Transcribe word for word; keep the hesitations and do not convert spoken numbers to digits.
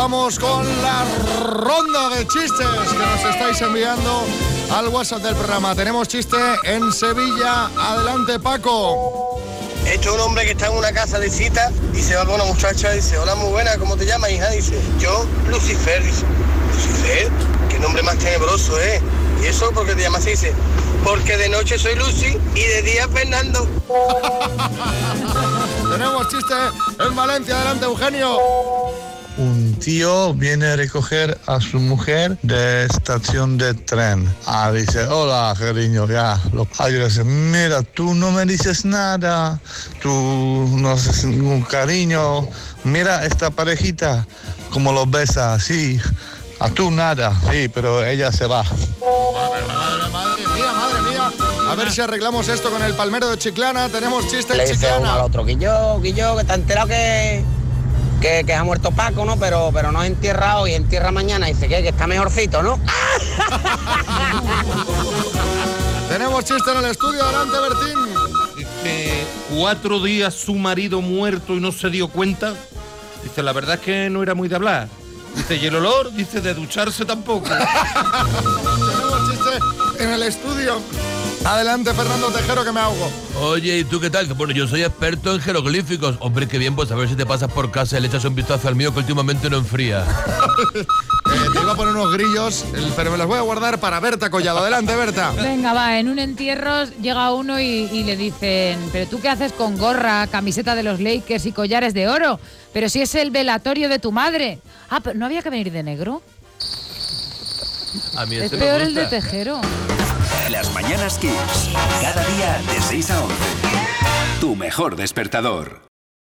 Vamos con la ronda de chistes que nos estáis enviando al WhatsApp del programa. Tenemos chiste en Sevilla. Adelante, Paco. Esto es un hombre que está en una casa de cita y se va con una muchacha y dice: hola, muy buena, ¿cómo te llamas, hija? Dice: yo, Lucifer. Dice: ¿Lucifer? ¿Qué nombre más tenebroso, eh? ¿Y eso por qué te llamas así? Dice: porque de noche soy Lucy y de día Fernando. Tenemos chiste en Valencia. Adelante, Eugenio. Un tío viene a recoger a su mujer de estación de tren. Ah, dice: hola, cariño, ya. Lo dice: mira, tú no me dices nada, tú no haces ningún cariño. Mira esta parejita, como lo besa, sí. A tú nada, sí, pero ella se va. Madre, madre, madre mía, madre mía. A ver si arreglamos esto con el palmero de Chiclana. Tenemos chiste en Le dice uno Chiclana. al otro: Guillo, Guillo, que te has enterado que, que, que ha muerto Paco, ¿no? Pero, pero no es enterrado y entierra mañana. Dice que, que está mejorcito, ¿no? Tenemos chiste en el estudio. Adelante, Bertín. Dice: cuatro días su marido muerto y no se dio cuenta. Dice: la verdad es que no era muy de hablar. Dice: y el olor, dice, de ducharse tampoco. Tenemos chiste en el estudio. Adelante, Fernando Tejero, que me ahogo. Oye, ¿y tú qué tal? Bueno, yo soy experto en jeroglíficos. Hombre, qué bien, pues a ver si te pasas por casa y le echas un vistazo al mío que últimamente no enfría. eh, te iba a poner unos grillos, pero me los voy a guardar para Berta Collado. Adelante, Berta. Venga, va, en un entierro llega uno y, y le dicen: ¿pero tú qué haces con gorra, camiseta de los Lakers y collares de oro? Pero si es el velatorio de tu madre. Ah, pero ¿no había que venir de negro? A mí Es este me peor el gusta. de Tejero. Las Mañanas Kiss. Cada día de seis a once. Tu mejor despertador.